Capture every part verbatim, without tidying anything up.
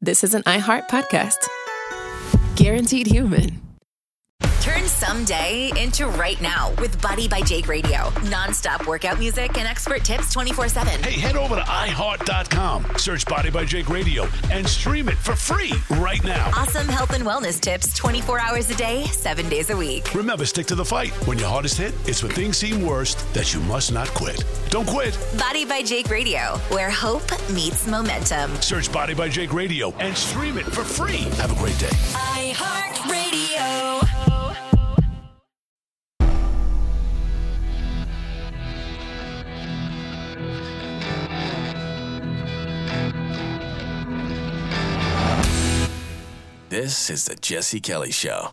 this is an iHeart podcast. Guaranteed human. Turn someday into right now with Body by Jake Radio. Non-stop workout music and expert tips twenty-four seven. Hey, head over to i heart dot com, search Body by Jake Radio, and stream it for free right now. Awesome health and wellness tips twenty-four hours a day, seven days a week. Remember, stick to the fight. When your hardest hit, it's when things seem worst that you must not quit. Don't quit. Body by Jake Radio, where hope meets momentum. Search Body by Jake Radio and stream it for free. Have a great day. iHeart Radio. This is the Jesse Kelly Show.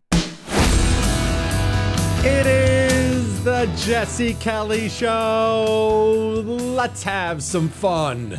It is the Jesse Kelly Show. Let's have some fun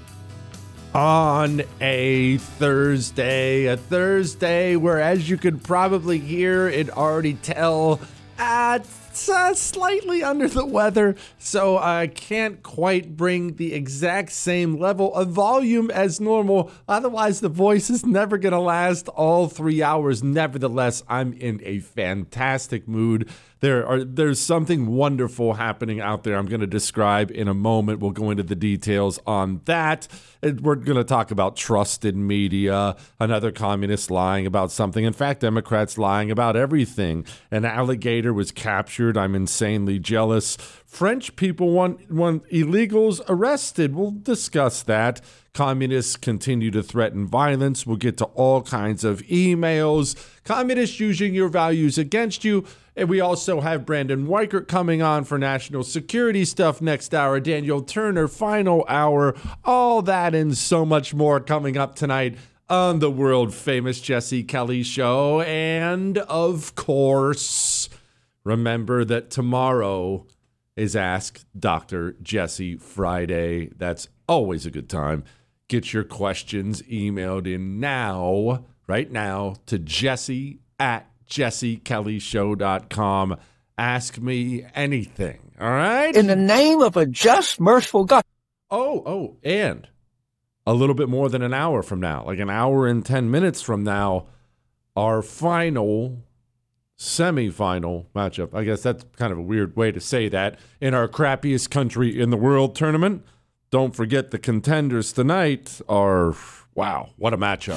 on a Thursday. A Thursday where, as you could probably hear and already tell, uh, it's uh, slightly under the weather, so I can't quite bring the exact same level of volume as normal. Otherwise, the voice is never going to last all three hours. Nevertheless, I'm in a fantastic mood. There are there's something wonderful happening out there I'm going to describe in a moment. We'll go into the details on that. We're going to talk about trusted media, another communist lying about something. In fact, Democrats lying about everything. An alligator was captured. I'm insanely jealous. French people want, want illegals arrested. We'll discuss that. Communists continue to threaten violence. We'll get to all kinds of emails. Communists using your values against you. And we also have Brandon Weichert coming on for national security stuff next hour. Daniel Turner, final hour. All that and so much more coming up tonight on the world famous Jesse Kelly Show. And of course, remember that tomorrow is Ask Doctor Jesse Friday. That's always a good time. Get your questions emailed in now, right now, to Jesse at jesse kelly show dot com. Ask me anything, all right? In the name of a just, merciful God. Oh, oh, and a little bit more than an hour from now, like an hour and ten minutes from now, our final semifinal matchup. I guess that's kind of a weird way to say that. In our crappiest country in the world tournament. Don't forget the contenders tonight are, wow, what a matchup.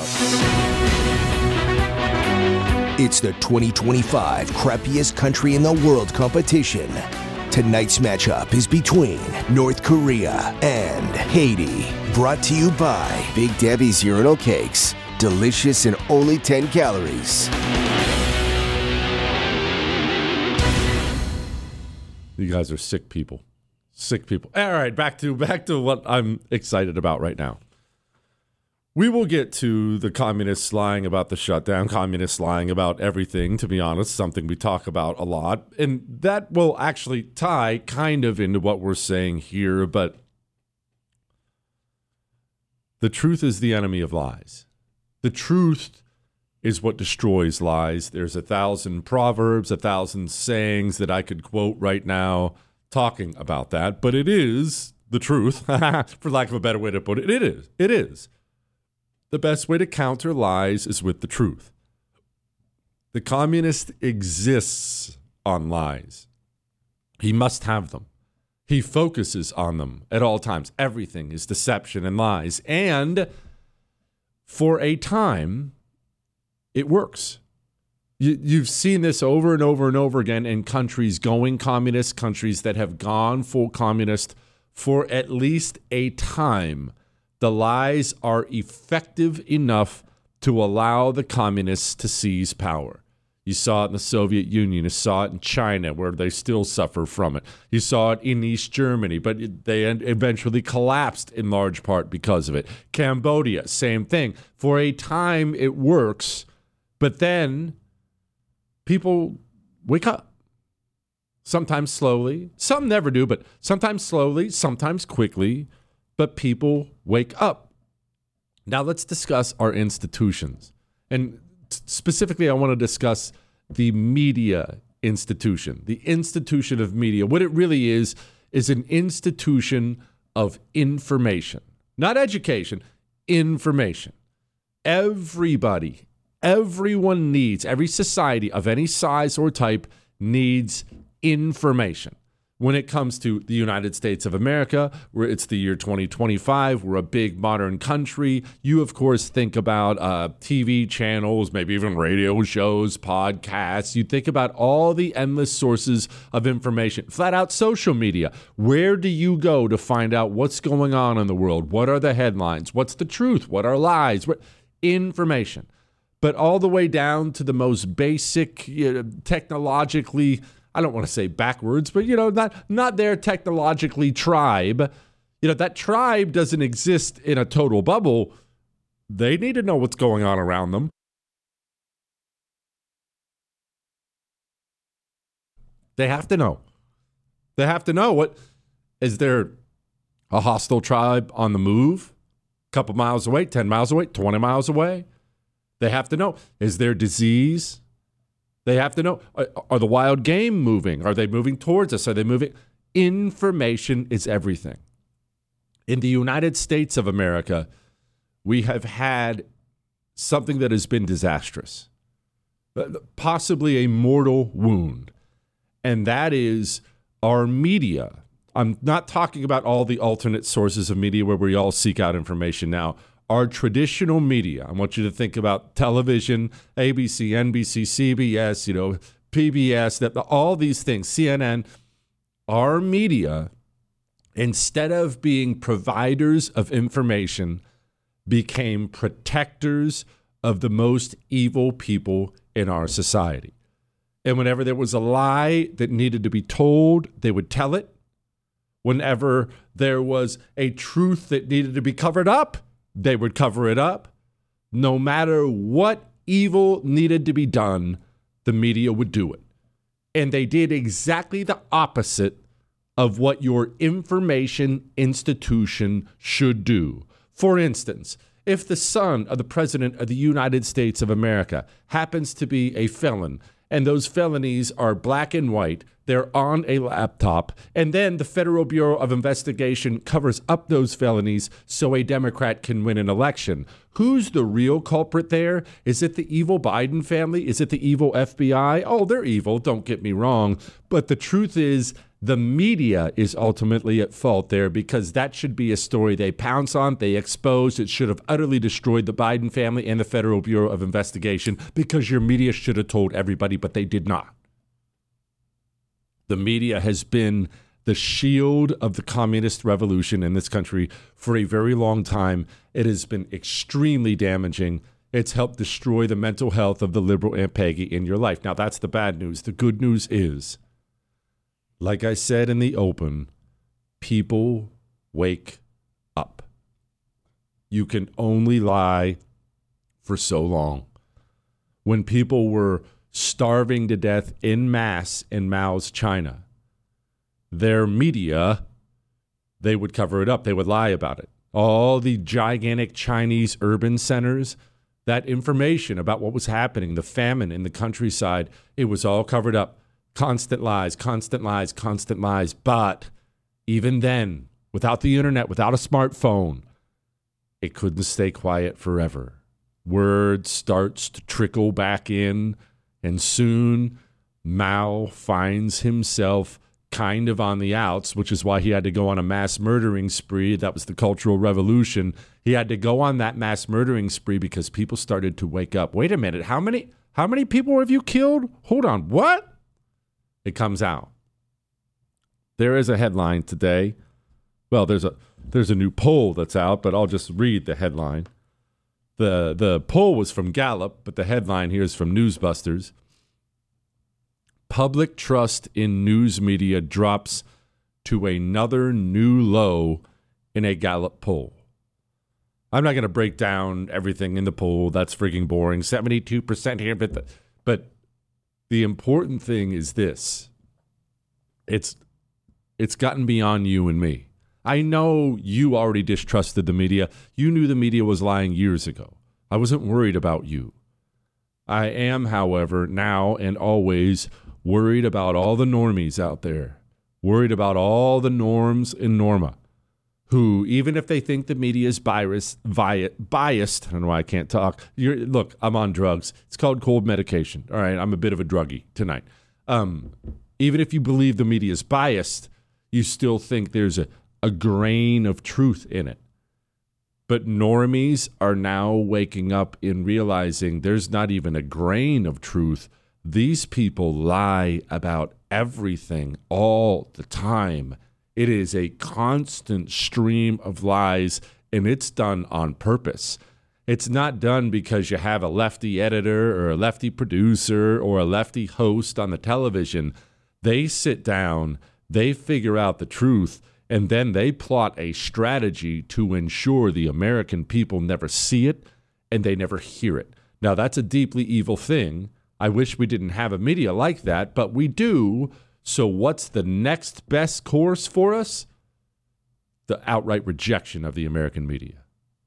It's the twenty twenty-five crappiest country in the world competition. Tonight's matchup is between North Korea and Haiti. Brought to you by Big Debbie's Urinal Cakes. Delicious and only ten calories. You guys are sick people. Sick people. All right, back to back to what I'm excited about right now. We will get to the communists lying about the shutdown, communists lying about everything, to be honest, something we talk about a lot. And that will actually tie kind of into what we're saying here, but the truth is the enemy of lies. The truth is what destroys lies. There's a thousand proverbs, a thousand sayings that I could quote right now talking about that, but it is the truth, for lack of a better way to put it. It is. It is. The best way to counter lies is with the truth. The communist exists on lies. He must have them. He focuses on them at all times. Everything is deception and lies. And for a time, it works. You, you've seen this over and over and over again in countries going communist, countries that have gone full communist for at least a time. The lies are effective enough to allow the communists to seize power. You saw it in the Soviet Union. You saw it in China, where they still suffer from it. You saw it in East Germany, but it, they eventually collapsed in large part because of it. Cambodia, same thing. For a time, it works, but then people wake up. Sometimes slowly. Some never do, but sometimes slowly, sometimes quickly. But people wake up. Now let's discuss our institutions. And t- specifically, I want to discuss the media institution, the institution of media. What it really is, is an institution of information, not education, information. everybody, everyone needs, every society of any size or type needs information. When it comes to the United States of America, where it's the year twenty twenty-five, we're a big modern country. You, of course, think about uh, T V channels, maybe even radio shows, podcasts. You think about all the endless sources of information, flat out social media. Where do you go to find out what's going on in the world? What are the headlines? What's the truth? What are lies? What information? But all the way down to the most basic, you know, technologically, I don't want to say backwards, but, you know, not not their technologically tribe. You know, that tribe doesn't exist in a total bubble. They need to know what's going on around them. They have to know. They have to know what, is there a hostile tribe on the move? A couple miles away, ten miles away, twenty miles away? They have to know, is there disease? They have to know, are, are the wild game moving? Are they moving towards us? Are they moving? Information is everything. In the United States of America, we have had something that has been disastrous, possibly a mortal wound, and that is our media. I'm not talking about all the alternate sources of media where we all seek out information now. Our traditional media, I want you to think about television, A B C, N B C, C B S, you know, P B S, that all these things, C N N. Our media, instead of being providers of information, became protectors of the most evil people in our society. And whenever there was a lie that needed to be told, they would tell it. Whenever there was a truth that needed to be covered up, they would cover it up. No matter what evil needed to be done, the media would do it. And they did exactly the opposite of what your information institution should do. For instance, if the son of the President of the United States of America happens to be a felon, and those felonies are black and white, they're on a laptop, and then the Federal Bureau of Investigation covers up those felonies so a Democrat can win an election. Who's the real culprit there? Is it the evil Biden family? Is it the evil F B I? Oh, they're evil, don't get me wrong. But the truth is, the media is ultimately at fault there, because that should be a story they pounce on, they expose. It should have utterly destroyed the Biden family and the Federal Bureau of Investigation, because your media should have told everybody, but they did not. The media has been the shield of the communist revolution in this country for a very long time. It has been extremely damaging. It's helped destroy the mental health of the liberal Aunt Peggy in your life. Now, that's the bad news. The good news is, like I said in the open, people wake up. You can only lie for so long. When people were starving to death en masse in Mao's China, their media, they would cover it up. They would lie about it. All the gigantic Chinese urban centers, that information about what was happening, the famine in the countryside, it was all covered up. Constant lies, constant lies, constant lies. But even then, without the internet, without a smartphone, it couldn't stay quiet forever. Word starts to trickle back in, and soon Mao finds himself kind of on the outs, which is why he had to go on a mass murdering spree. That was the Cultural Revolution. He had to go on that mass murdering spree because people started to wake up. Wait a minute, how many, how many people have you killed? Hold on, what? It comes out. There is a headline today. Well, there's a there's a new poll that's out, but I'll just read the headline. The the poll was from Gallup, but the headline here is from Newsbusters. Public trust in news media drops to another new low in a Gallup poll. I'm not going to break down everything in the poll. That's freaking boring. seventy-two percent here, but the, but the important thing is this. It's it's gotten beyond you and me. I know you already distrusted the media. You knew the media was lying years ago. I wasn't worried about you. I am, however, now and always worried about all the normies out there. Worried about all the norms in Norma. who, even if they think the media is bias, vi- biased, I don't know why I can't talk. You're, look, I'm on drugs. It's called cold medication. All right, I'm a bit of a druggie tonight. Um, even if you believe the media is biased, you still think there's a, a grain of truth in it. But normies are now waking up and realizing there's not even a grain of truth. These people lie about everything all the time. It is a constant stream of lies, and it's done on purpose. It's not done because you have a lefty editor or a lefty producer or a lefty host on the television. They sit down, they figure out the truth, and then they plot a strategy to ensure the American people never see it and they never hear it. Now, that's a deeply evil thing. I wish we didn't have a media like that, but we do. So what's the next best course for us? The outright rejection of the American media.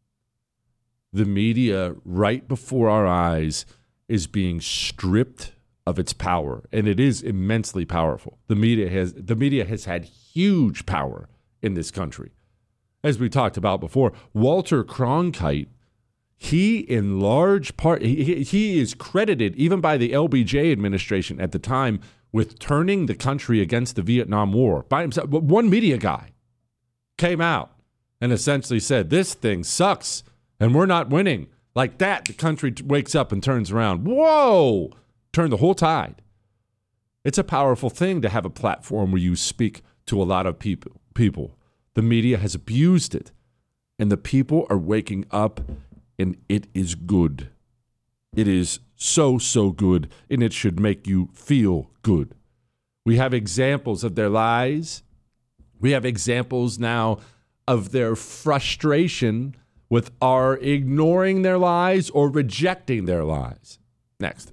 The media, right before our eyes, is being stripped of its power, and it is immensely powerful. The media has the media has had huge power in this country. As we talked about before, Walter Cronkite, he in large part, he, he is credited even by the L B J administration at the time with turning the country against the Vietnam War by himself. But one media guy came out and essentially said, this thing sucks and we're not winning. Like that, the country wakes up and turns around. Whoa! Turn the whole tide. It's a powerful thing to have a platform where you speak to a lot of people. people. The media has abused it, and the people are waking up, and it is good. It is so, so good, and it should make you feel good. We have examples of their lies. We have examples now of their frustration with our ignoring their lies or rejecting their lies. Next.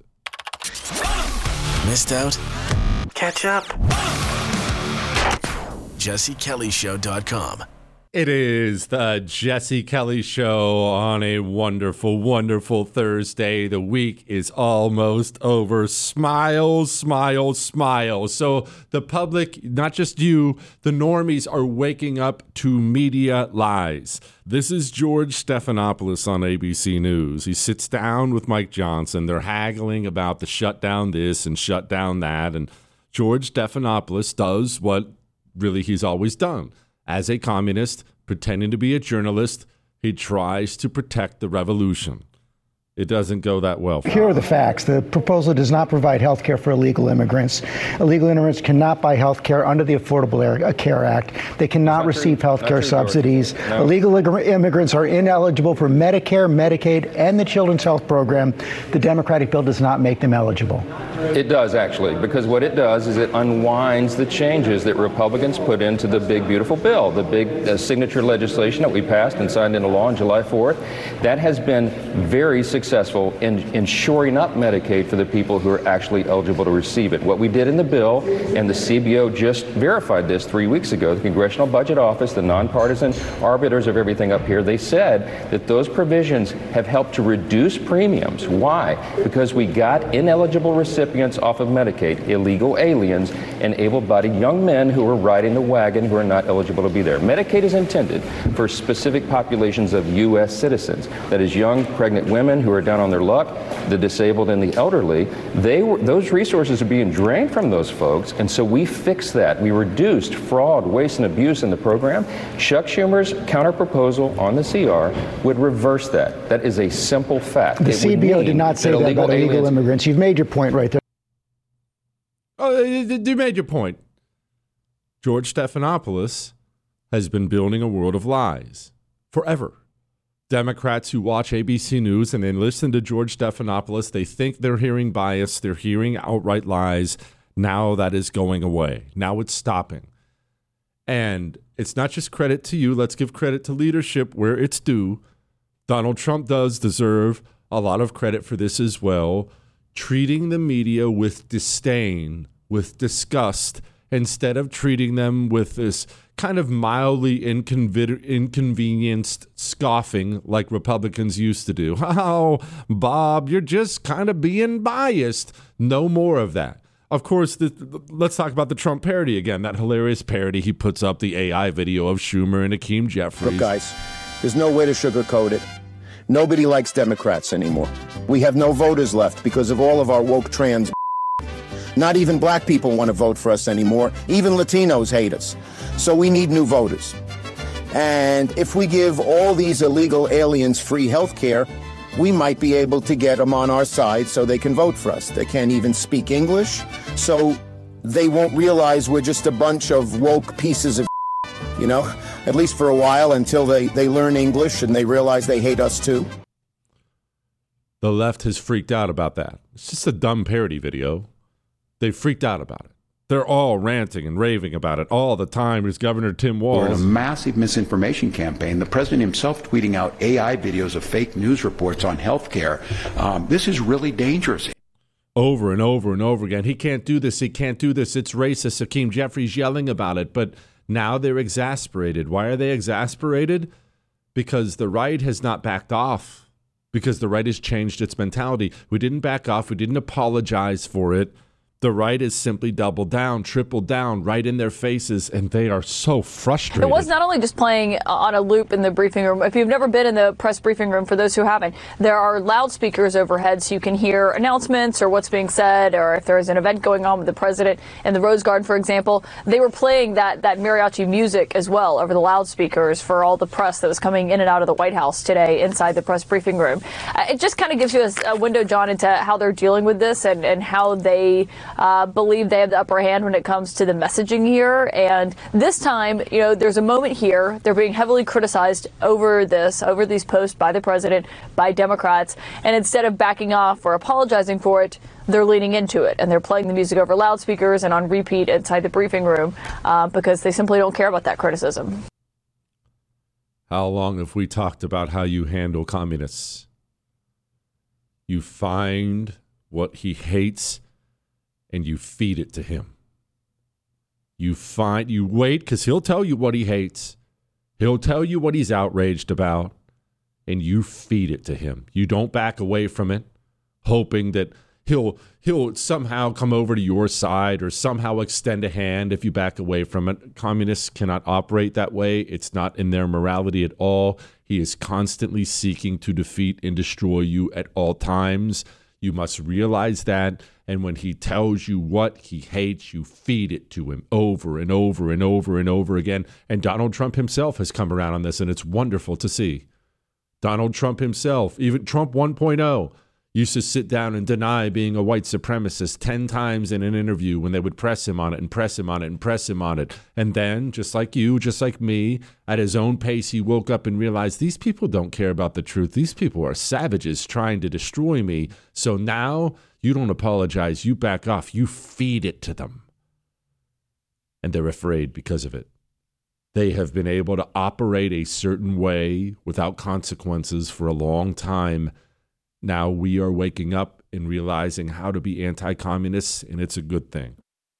Missed out? Catch up. Jesse Kelly Show dot com. It is the Jesse Kelly Show on a wonderful, wonderful Thursday. The week is almost over. Smile, smile, smile. So the public, not just you, the normies are waking up to media lies. This is George Stephanopoulos on A B C News. He sits down with Mike Johnson. They're haggling about the shut down this and shut down that. And George Stephanopoulos does what really he's always done. As a communist, pretending to be a journalist, he tries to protect the revolution. It doesn't go that well. Here are the facts. The proposal does not provide health care for illegal immigrants. Illegal immigrants cannot buy health care under the Affordable Care Act. They cannot receive health care subsidies. No. Illegal immigrants are ineligible for Medicare, Medicaid, and the Children's Health Program. The Democratic bill does not make them eligible. It does, actually, because what it does is it unwinds the changes that Republicans put into the big, beautiful bill, the big uh, signature legislation that we passed and signed into law on July fourth. That has been very successful. successful in, in shoring up Medicaid for the people who are actually eligible to receive it. What we did in the bill, and the C B O just verified this three weeks ago, the Congressional Budget Office, the nonpartisan arbiters of everything up here, they said that those provisions have helped to reduce premiums. Why? Because we got ineligible recipients off of Medicaid, illegal aliens, and able-bodied young men who are riding the wagon who are not eligible to be there. Medicaid is intended for specific populations of U S citizens, that is young, pregnant women who are down on their luck, the disabled and the elderly. They were, those resources are being drained from those folks, and so we fixed that. We reduced fraud, waste, and abuse in the program. Chuck Schumer's counterproposal on the C R would reverse that. That is a simple fact. The C B O did not say that, that about illegal aliens, immigrants. You've made your point right there. Oh, you made your point. George Stephanopoulos has been building a world of lies forever. Democrats who watch A B C News and then listen to George Stephanopoulos, they think they're hearing bias, they're hearing outright lies. Now that is going away. Now it's stopping. And it's not just credit to you. Let's give credit to leadership where it's due. Donald Trump does deserve a lot of credit for this as well. Treating the media with disdain, with disgust, instead of treating them with this kind of mildly inconven- inconvenienced scoffing like Republicans used to do. Oh, Bob, you're just kind of being biased. No more of that. Of course, the, the, let's talk about the Trump parody again. That hilarious parody he puts up, the A I video of Schumer and Hakeem Jeffries. Look, guys, there's no way to sugarcoat it. Nobody likes Democrats anymore. We have no voters left because of all of our woke trans. Not even black people want to vote for us anymore. Even Latinos hate us. So we need new voters. And if we give all these illegal aliens free health care, we might be able to get them on our side so they can vote for us. They can't even speak English, so they won't realize we're just a bunch of woke pieces of you know, at least for a while until they, they learn English and they realize they hate us too. The left has freaked out about that. It's just a dumb parody video. They freaked out about it. They're all ranting and raving about it all the time. There's Governor Tim Walz. We're in a massive misinformation campaign. The president himself tweeting out A I videos of fake news reports on health care. Um, this is really dangerous. Over and over and over again. He can't do this. He can't do this. It's racist. Hakeem Jeffries yelling about it. But now they're exasperated. Why are they exasperated? Because the right has not backed off. Because the right has changed its mentality. We didn't back off. We didn't apologize for it. The right is simply doubled down, tripled down, right in their faces, and they are so frustrated. It was not only just playing on a loop in the briefing room. If you've never been in the press briefing room, for those who haven't, there are loudspeakers overhead so you can hear announcements or what's being said, or if there's an event going on with the president in the Rose Garden, for example. They were playing that, that mariachi music as well over the loudspeakers for all the press that was coming in and out of the White House today inside the press briefing room. Uh, it just kind of gives you a, a window, John, into how they're dealing with this and, and how they Uh, believe they have the upper hand when it comes to the messaging here. And this time, you know, there's a moment here. They're being heavily criticized over this, over these posts by the president, by Democrats. And instead of backing off or apologizing for it, they're leaning into it. And they're playing the music over loudspeakers and on repeat inside the briefing room uh, because they simply don't care about that criticism. How long have we talked about how you handle communists? You find what he hates and you feed it to him. You find, you wait, because he'll tell you what he hates. He'll tell you what he's outraged about, and you feed it to him. You don't back away from it, hoping that he'll he'll somehow come over to your side or somehow extend a hand if you back away from it. Communists cannot operate that way. It's not in their morality at all. He is constantly seeking to defeat and destroy you at all times. You must realize that. And when he tells you what he hates, you feed it to him over and over and over and over again. And Donald Trump himself has come around on this, and it's wonderful to see. Donald Trump himself, even Trump one point oh, used to sit down and deny being a white supremacist ten times in an interview when they would press him on it and press him on it and press him on it. And then, just like you, just like me, at his own pace, he woke up and realized these people don't care about the truth. These people are savages trying to destroy me. So now you don't apologize. You back off. You feed it to them. And they're afraid because of it. They have been able to operate a certain way without consequences for a long time. Now we are waking up and realizing how to be anti-communists, and it's a good thing.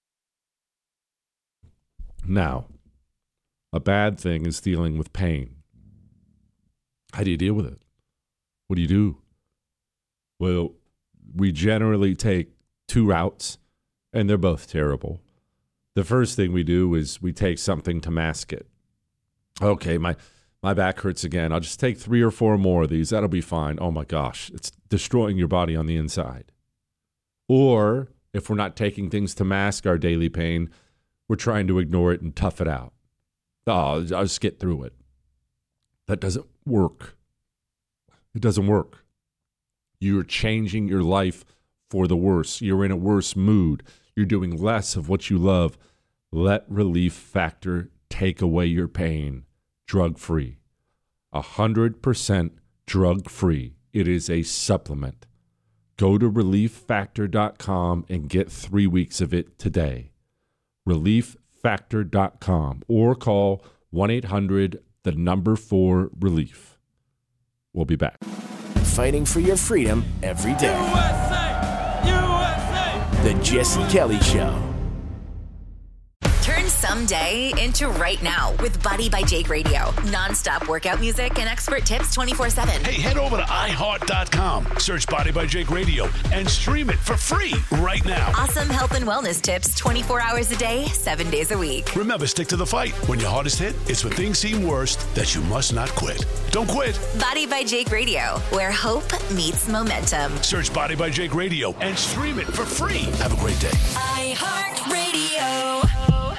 Now, a bad thing is dealing with pain. How do you deal with it? What do you do? Well, we generally take two routes, and they're both terrible. The first thing we do is we take something to mask it. Okay, my... My back hurts again. I'll just take three or four more of these. That'll be fine. Oh, my gosh. It's destroying your body on the inside. Or, if we're not taking things to mask our daily pain, we're trying to ignore it and tough it out. Oh, I'll just get through it. That doesn't work. It doesn't work. You're changing your life for the worse. You're in a worse mood. You're doing less of what you love. Let Relief Factor take away your pain. Drug-free. one hundred percent drug-free. It is a supplement. Go to relief factor dot com and get three weeks of it today. relief factor dot com or call one eight hundred the number four relief. We'll be back. Fighting for your freedom every day. U S A! U S A! The Jesse Kelly Show. Turn someday into right now with Body by Jake Radio. Nonstop workout music and expert tips twenty-four seven. Hey, head over to i heart dot com, search Body by Jake Radio, and stream it for free right now. Awesome health and wellness tips twenty-four hours a day, seven days a week. Remember, stick to the fight. When your heart is hit, it's when things seem worst that you must not quit. Don't quit. Body by Jake Radio, where hope meets momentum. Search Body by Jake Radio and stream it for free. Have a great day. iHeartRadio.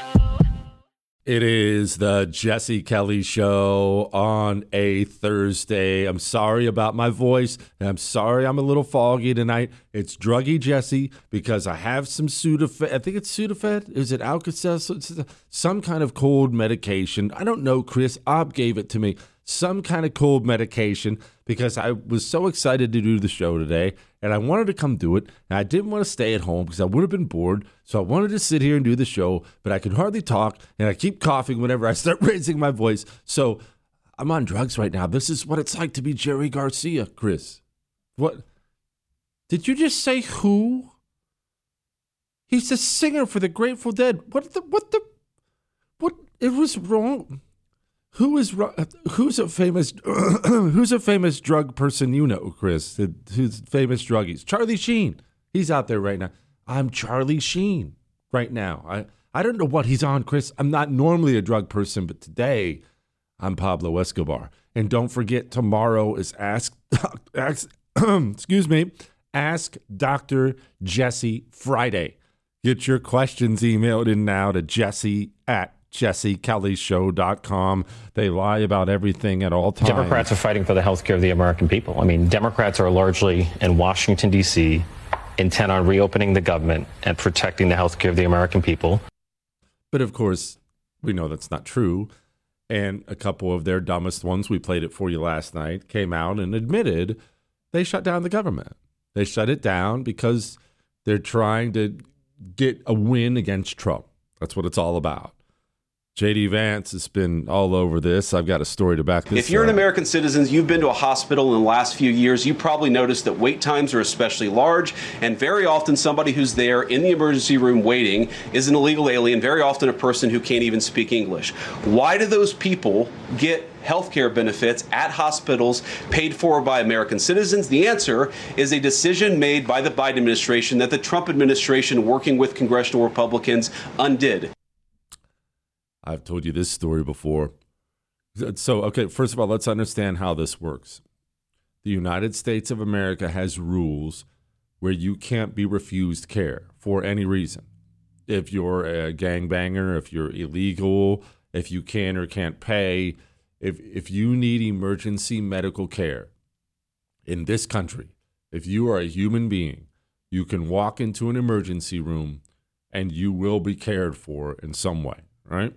It is the Jesse Kelly Show on a Thursday. I'm sorry about my voice. I'm sorry I'm a little foggy tonight. It's Druggy Jesse because I have some Sudafed. I think it's Sudafed. Is it Alka-Seltzer? Some kind of cold medication. I don't know, Chris. Ob gave it to me. Some kind of cold medication because I was so excited to do the show today and I wanted to come do it. And I didn't want to stay at home because I would have been bored. So I wanted to sit here and do the show, but I could hardly talk and I keep coughing whenever I start raising my voice. So I'm on drugs right now. This is what it's like to be Jerry Garcia, Chris. What? Did you just say who? He's the singer for the Grateful Dead. What the, what the, what, it was wrong. Who is who's a famous who's a famous drug person you know, Chris? Who's famous druggies? Charlie Sheen. He's out there right now. I'm Charlie Sheen right now. I, I don't know what he's on, Chris. I'm not normally a drug person, but today I'm Pablo Escobar. And don't forget, tomorrow is Ask, ask excuse me, Ask Doctor Jesse Friday. Get your questions emailed in now to Jesse at jesse kelly show dot com. They lie about everything at all times. Democrats are fighting for the health care of the American people. I mean, Democrats are largely in Washington, D C, intent on reopening the government and protecting the health care of the American people. But of course, we know that's not true. And a couple of their dumbest ones, we played it for you last night, came out and admitted they shut down the government. They shut it down because they're trying to get a win against Trump. That's what it's all about. J D Vance has been all over this. I've got a story to back this up. If you're an American citizen, you've been to a hospital in the last few years, you probably noticed that wait times are especially large, and very often somebody who's there in the emergency room waiting is an illegal alien, very often a person who can't even speak English. Why do those people get health care benefits at hospitals paid for by American citizens? The answer is a decision made by the Biden administration that the Trump administration, working with congressional Republicans, undid. I've told you this story before. So, okay, first of all, let's understand how this works. The United States of America has rules where you can't be refused care for any reason. If you're a gangbanger, if you're illegal, if you can or can't pay, if if you need emergency medical care in this country, if you are a human being, you can walk into an emergency room and you will be cared for in some way, right?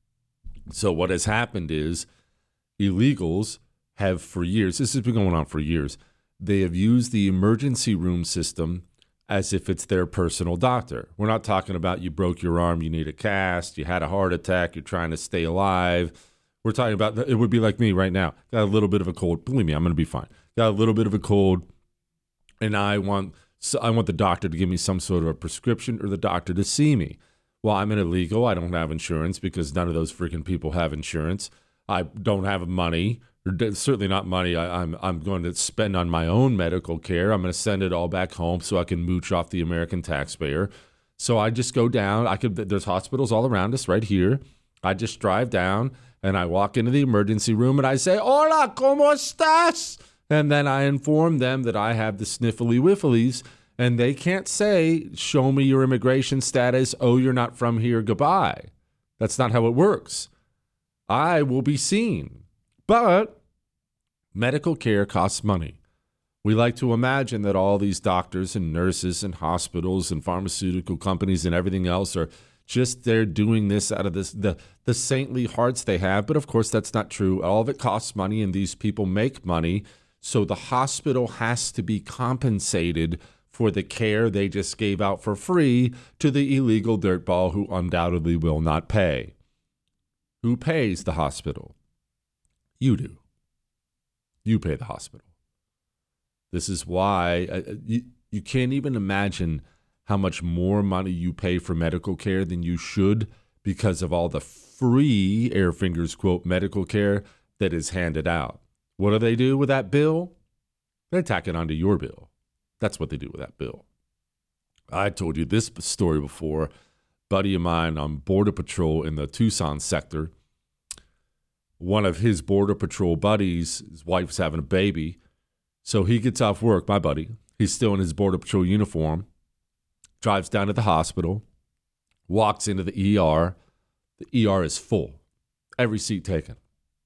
So what has happened is illegals have for years, this has been going on for years, they have used the emergency room system as if it's their personal doctor. We're not talking about you broke your arm, you need a cast, you had a heart attack, you're trying to stay alive. We're talking about, it would be like me right now. Got a little bit of a cold. Believe me, I'm going to be fine. Got a little bit of a cold, and I want, so I want the doctor to give me some sort of a prescription or the doctor to see me. Well, I'm an illegal. I don't have insurance because none of those freaking people have insurance. I don't have money, or certainly not money I, I'm I'm going to spend on my own medical care. I'm going to send it all back home so I can mooch off the American taxpayer. So I just go down. I could. There's hospitals all around us right here. I just drive down and I walk into the emergency room and I say, "Hola, ¿cómo estás?" And then I inform them that I have the sniffly whifflies. And they can't say, show me your immigration status. Oh, you're not from here. Goodbye. That's not how it works. I will be seen. But medical care costs money. We like to imagine that all these doctors and nurses and hospitals and pharmaceutical companies and everything else are just there doing this out of this the, the saintly hearts they have. But of course, that's not true. All of it costs money, and these people make money. So the hospital has to be compensated for the care they just gave out for free to the illegal dirtball who undoubtedly will not pay. Who pays the hospital? You do. You pay the hospital. This is why uh, you, you can't even imagine how much more money you pay for medical care than you should because of all the free, air fingers quote, medical care that is handed out. What do they do with that bill? They tack it onto your bill. That's what they do with that bill. I told you this story before. Buddy of mine on Border Patrol in the Tucson sector, one of his Border Patrol buddies, his wife's having a baby, so he gets off work, my buddy. He's still in his Border Patrol uniform, drives down to the hospital, walks into the E R. The E R is full. Every seat taken.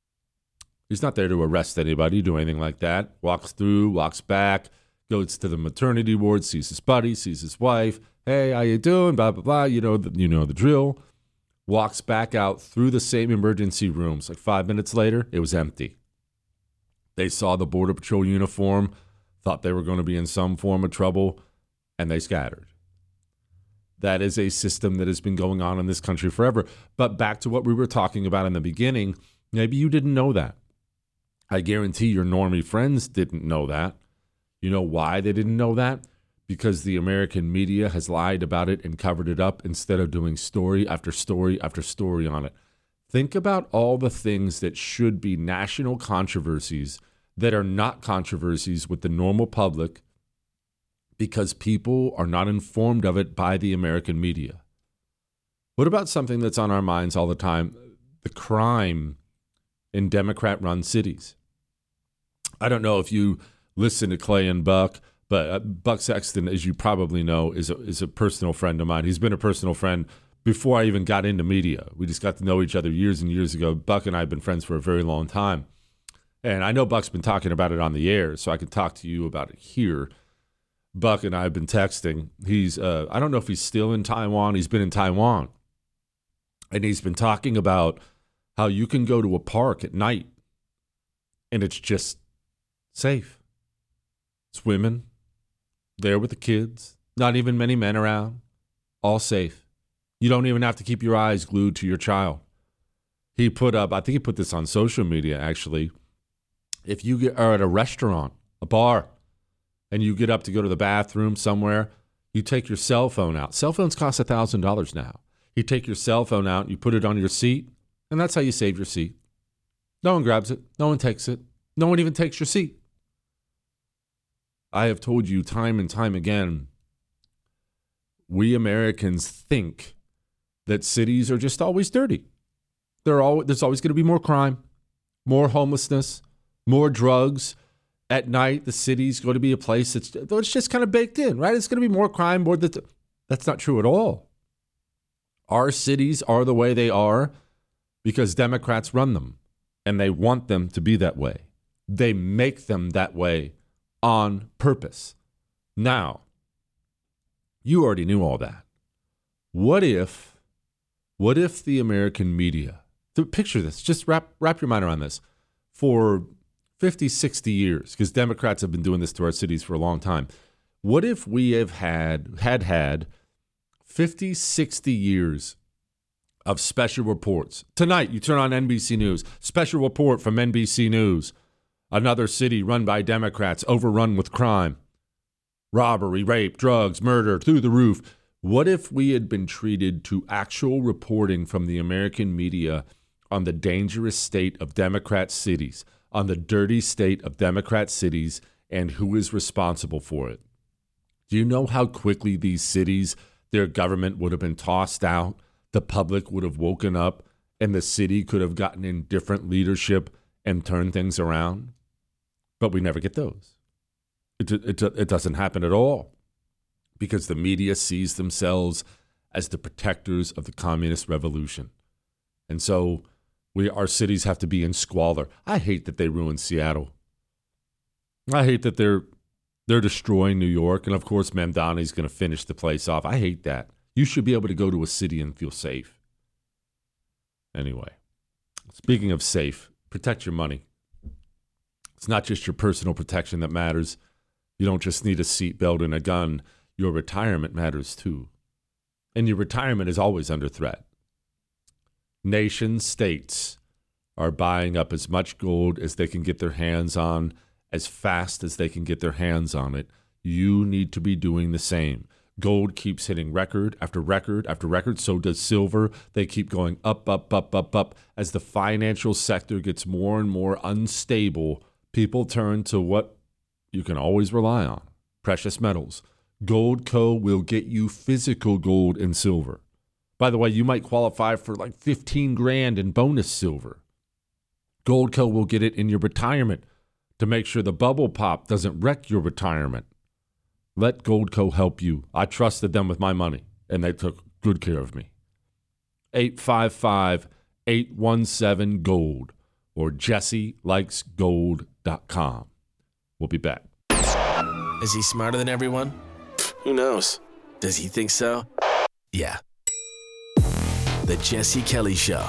He's not there to arrest anybody, do anything like that. Walks through, walks back, goes to the maternity ward, sees his buddy, sees his wife. Hey, how you doing? Blah, blah, blah. You know the, you know the drill. Walks back out through the same emergency rooms. Like five minutes later, it was empty. They saw the Border Patrol uniform, thought they were going to be in some form of trouble, and they scattered. That is a system that has been going on in this country forever. But back to what we were talking about in the beginning, maybe you didn't know that. I guarantee your normie friends didn't know that. You know why they didn't know that? Because the American media has lied about it and covered it up instead of doing story after story after story on it. Think about all the things that should be national controversies that are not controversies with the normal public because people are not informed of it by the American media. What about something that's on our minds all the time? The crime in Democrat-run cities. I don't know if you listen to Clay and Buck, but uh, Buck Sexton, as you probably know, is a, is a personal friend of mine. He's been a personal friend before I even got into media. We just got to know each other years and years ago. Buck and I have been friends for a very long time. And I know Buck's been talking about it on the air, so I can talk to you about it here. Buck and I have been texting. He's, uh, I don't know if he's still in Taiwan. He's been in Taiwan. And he's been talking about how you can go to a park at night and it's just safe. It's women there with the kids, not even many men around, all safe. You don't even have to keep your eyes glued to your child. He put up, I think he put this on social media actually. If you get, are at a restaurant, a bar, and you get up to go to the bathroom somewhere, you take your cell phone out. Cell phones cost one thousand dollars now. You take your cell phone out, and you put it on your seat, and that's how you save your seat. No one grabs it. No one takes it. No one even takes your seat. I have told you time and time again, we Americans think that cities are just always dirty. There are, there's always going to be more crime, more homelessness, more drugs. At night, the city's going to be a place that's it's just kind of baked in, right? It's going to be more crime, more that. That's not true at all. Our cities are the way they are because Democrats run them, and they want them to be that way. They make them that way on purpose. Now, you already knew all that. What if, what if the American media, so picture this, just wrap wrap your mind around this, for fifty, sixty years, because Democrats have been doing this to our cities for a long time. What if we have had, had had fifty, sixty years of special reports? Tonight, you turn on N B C News, special report from N B C News. Another city run by Democrats, overrun with crime. Robbery, rape, drugs, murder, through the roof. What if we had been treated to actual reporting from the American media on the dangerous state of Democrat cities, on the dirty state of Democrat cities, and who is responsible for it? Do you know how quickly these cities, their government would have been tossed out, the public would have woken up, and the city could have gotten in different leadership and turned things around? But we never get those. It, it, it doesn't happen at all because the media sees themselves as the protectors of the communist revolution. And so we, our cities have to be in squalor. I hate that they ruined Seattle. I hate that they're they're destroying New York. And, of course, Mamdani's going to finish the place off. I hate that. You should be able to go to a city and feel safe. Anyway, speaking of safe, protect your money. It's not just your personal protection that matters. You don't just need a seatbelt and a gun. Your retirement matters too. And your retirement is always under threat. Nation states are buying up as much gold as they can get their hands on, as fast as they can get their hands on it. You need to be doing the same. Gold keeps hitting record after record after record. So does silver. They keep going up, up, up, up, up. As the financial sector gets more and more unstable, people turn to what you can always rely on, precious metals. Goldco will get you physical gold and silver. By the way, you might qualify for like fifteen grand in bonus silver. Goldco will get it in your retirement to make sure the bubble pop doesn't wreck your retirement. Let Goldco help you. I trusted them with my money, and they took good care of me. eight five five, eight one seven, GOLD or jesse likes gold dot com. We'll be back. Is he smarter than everyone? Who knows? Does he think so? Yeah. The Jesse Kelly Show.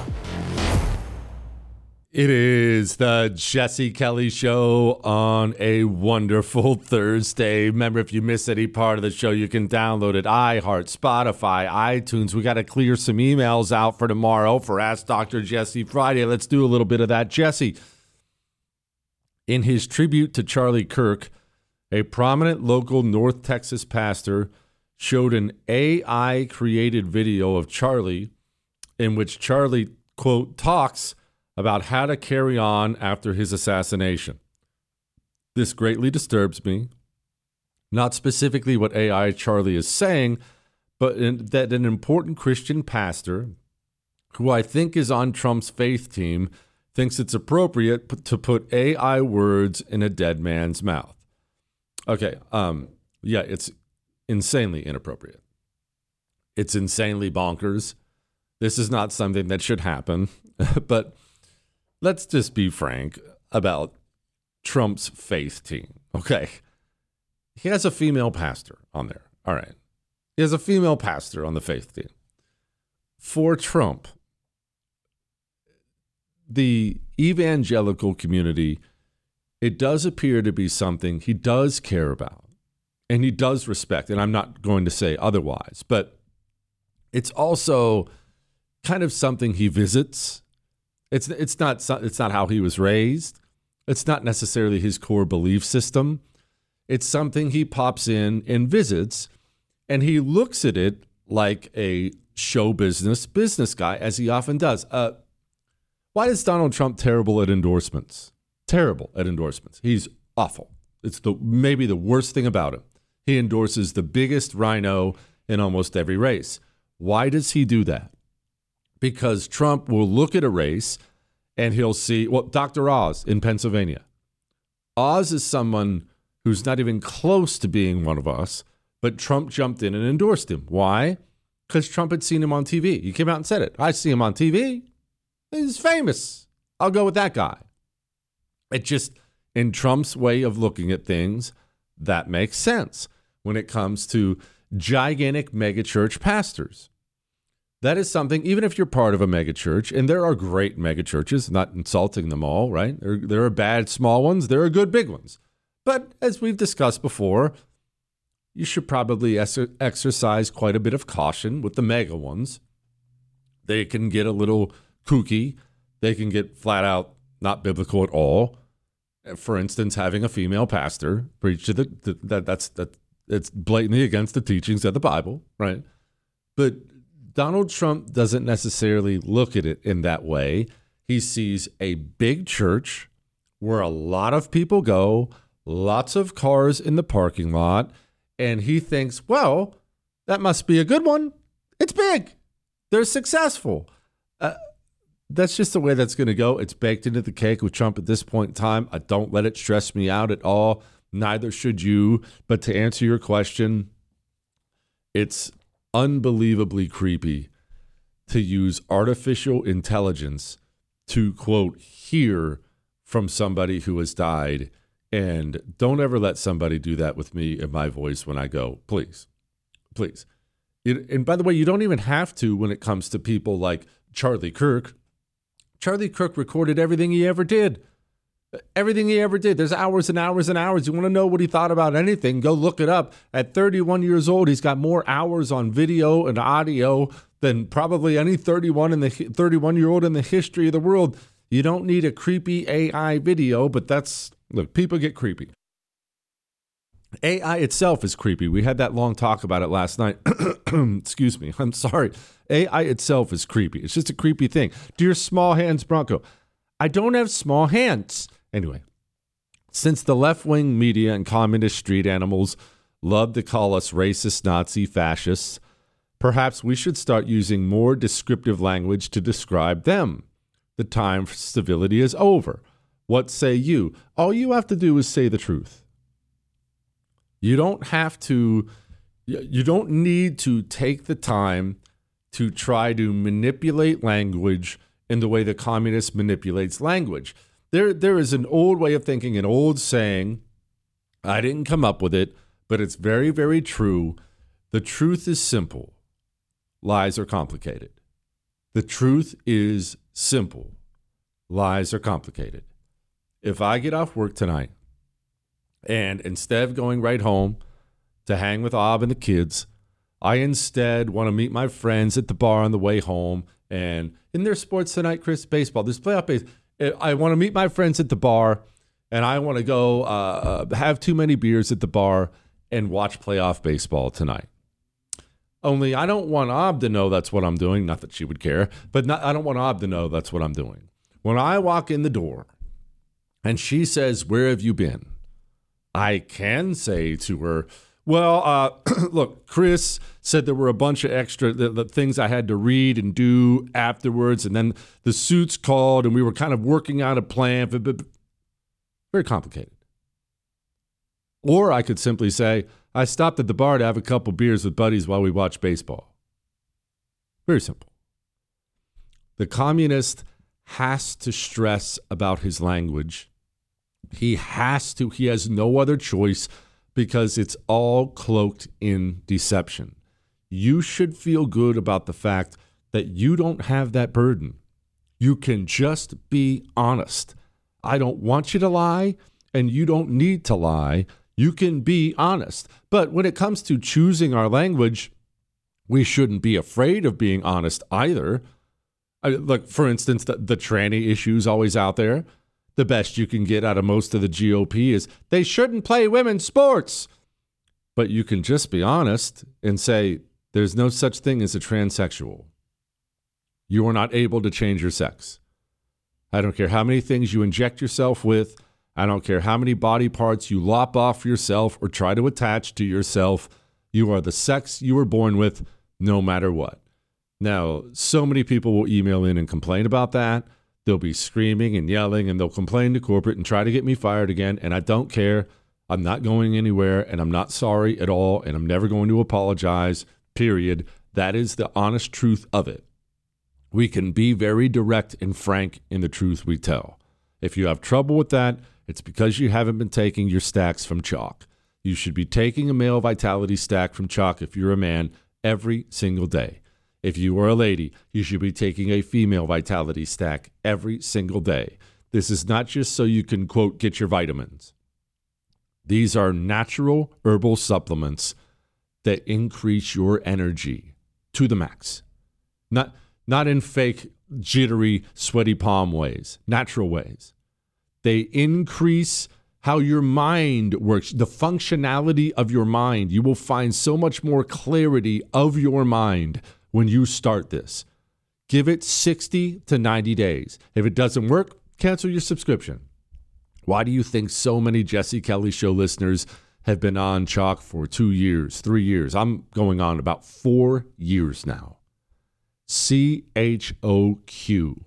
It is the Jesse Kelly Show on a wonderful Thursday. Remember, if you miss any part of the show, you can download it. iHeart, Spotify, iTunes. We got to clear some emails out for tomorrow for Ask Doctor Jesse Friday. Let's do a little bit of that. Jesse, in his tribute to Charlie Kirk, a prominent local North Texas pastor showed an A I-created video of Charlie in which Charlie, quote, talks about how to carry on after his assassination. This greatly disturbs me. Not specifically what A I Charlie is saying, but in, that an important Christian pastor, who I think is on Trump's faith team, thinks it's appropriate p- to put A I words in a dead man's mouth. Okay, um, yeah, it's insanely inappropriate. It's insanely bonkers. This is not something that should happen, but let's just be frank about Trump's faith team, okay? He has a female pastor on there, all right. He has a female pastor on the faith team. For Trump, the evangelical community, it does appear to be something he does care about and he does respect, and I'm not going to say otherwise, but it's also kind of something he visits. It's it's not it's not how he was raised. It's not necessarily his core belief system. It's something he pops in and visits, and he looks at it like a show business business guy, as he often does. Uh, why is Donald Trump terrible at endorsements? Terrible at endorsements. He's awful. It's the maybe the worst thing about him. He endorses the biggest rhino in almost every race. Why does he do that? Because Trump will look at a race and he'll see, well, Doctor Oz in Pennsylvania. Oz is someone who's not even close to being one of us, but Trump jumped in and endorsed him. Why? Because Trump had seen him on T V. He came out and said it. I see him on T V. He's famous. I'll go with that guy. It just, in Trump's way of looking at things, that makes sense when it comes to gigantic megachurch pastors. That is something, even if you're part of a megachurch, and there are great megachurches, not insulting them all, right? There, there are bad small ones. There are good big ones. But as we've discussed before, you should probably ex- exercise quite a bit of caution with the mega ones. They can get a little kooky. They can get flat out not biblical at all. For instance, having a female pastor preach to the, the that that's that it's blatantly against the teachings of the Bible, right? But Donald Trump doesn't necessarily look at it in that way. He sees a big church where a lot of people go, lots of cars in the parking lot, and he thinks, well, that must be a good one. It's big. They're successful. Uh, that's just the way that's going to go. It's baked into the cake with Trump at this point in time. I don't let it stress me out at all. Neither should you. But to answer your question, it's unbelievably creepy to use artificial intelligence to, quote, hear from somebody who has died. And don't ever let somebody do that with me in my voice when I go, please, please. It, and by the way, you don't even have to when it comes to people like Charlie Kirk. Charlie Kirk recorded everything he ever did. Everything he ever did. There's hours and hours and hours. You want to know what he thought about anything, go look it up. At thirty-one years old, he's got more hours on video and audio than probably any thirty-one in the thirty-one-year-old in the history of the world. You don't need a creepy A I video, but that's, look, people get creepy. A I itself is creepy. We had that long talk about it last night. Excuse me. I'm sorry. A I itself is creepy. It's just a creepy thing. Dear Small Hands Bronco, I don't have small hands. Anyway, since the left-wing media and communist street animals love to call us racist, Nazi, fascists, perhaps we should start using more descriptive language to describe them. The time for civility is over. What say you? All you have to do is say the truth. You don't have to, you don't need to take the time to try to manipulate language in the way the communist manipulates language. There, there is an old way of thinking, an old saying. I didn't come up with it, but it's very, very true. The truth is simple. Lies are complicated. The truth is simple. Lies are complicated. If I get off work tonight and instead of going right home to hang with Ob and the kids, I instead want to meet my friends at the bar on the way home. And in their sports tonight, Chris, baseball, there's playoff baseball. I want to meet my friends at the bar, and I want to go uh, have too many beers at the bar and watch playoff baseball tonight. Only I don't want Ob to know that's what I'm doing. Not that she would care, but not, I don't want Ob to know that's what I'm doing. When I walk in the door and she says, "Where have you been?" I can say to her, well, uh, look, Chris said there were a bunch of extra the, the things I had to read and do afterwards, and then the suits called, and we were kind of working out a plan. But, but, very complicated. Or I could simply say, I stopped at the bar to have a couple beers with buddies while we watch baseball. Very simple. The communist has to stress about his language. He has to. He has no other choice because it's all cloaked in deception. You should feel good about the fact that you don't have that burden. You can just be honest. I don't want you to lie, and you don't need to lie. You can be honest. But when it comes to choosing our language, we shouldn't be afraid of being honest either. I, look, for instance, the, the tranny issue is always out there. The best you can get out of most of the G O P is they shouldn't play women's sports. But you can just be honest and say there's no such thing as a transsexual. You are not able to change your sex. I don't care how many things you inject yourself with. I don't care how many body parts you lop off yourself or try to attach to yourself. You are the sex you were born with, no matter what. Now, so many people will email in and complain about that. They'll be screaming and yelling, and they'll complain to corporate and try to get me fired again, and I don't care. I'm not going anywhere, and I'm not sorry at all, and I'm never going to apologize, period. That is the honest truth of it. We can be very direct and frank in the truth we tell. If you have trouble with that, it's because you haven't been taking your stacks from Chalk. You should be taking a male vitality stack from Chalk if you're a man every single day. If you are a lady, you should be taking a female vitality stack every single day. This is not just so you can, quote, get your vitamins. These are natural herbal supplements that increase your energy to the max. Not, not in fake, jittery, sweaty palm ways, natural ways. They increase how your mind works, the functionality of your mind. You will find so much more clarity of your mind when you start this. Give it sixty to ninety days. If it doesn't work, cancel your subscription. Why do you think so many Jesse Kelly Show listeners have been on Chalk for two years, three years? I'm going on about four years now. C H O Q.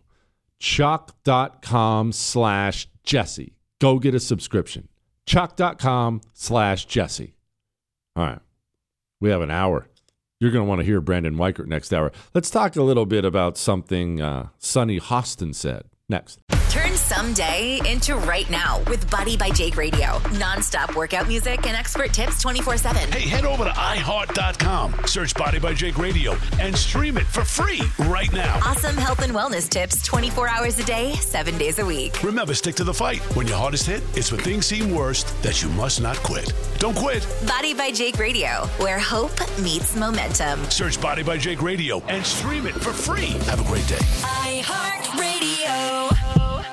Chalk.com slash Jesse. Go get a subscription. Chalk.com slash Jesse. All right. We have an hour. You're going to want to hear Brandon Weichert next hour. Let's talk a little bit about something uh, Sunny Hostin said next. Turn someday into right now with Body by Jake Radio. Non-stop workout music and expert tips twenty-four seven. Hey, head over to i heart dot com. Search Body by Jake Radio and stream it for free right now. Awesome health and wellness tips twenty-four hours a day, seven days a week. Remember, stick to the fight. When your hardest hit, it's when things seem worst that you must not quit. Don't quit. Body by Jake Radio, where hope meets momentum. Search Body by Jake Radio and stream it for free. Have a great day. iHeartRadio.